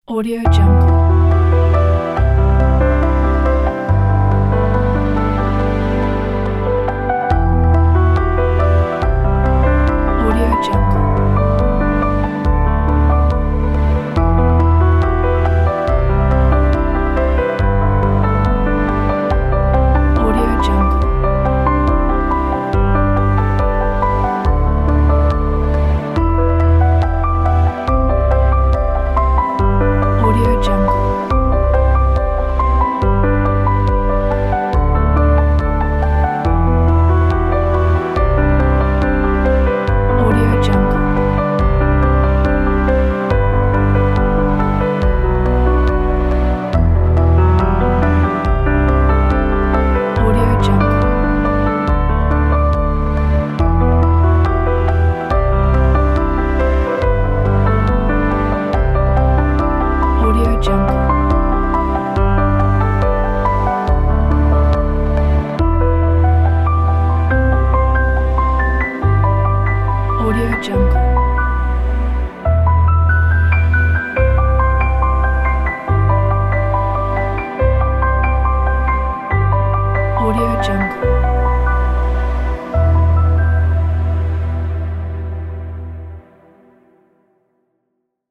Audio Jungle. Audio Jungle. Audio Jungle. Audio Jungle. Audio Jungle. Audio Jungle. Audio Jungle. Audio Jungle. Audio Jungle.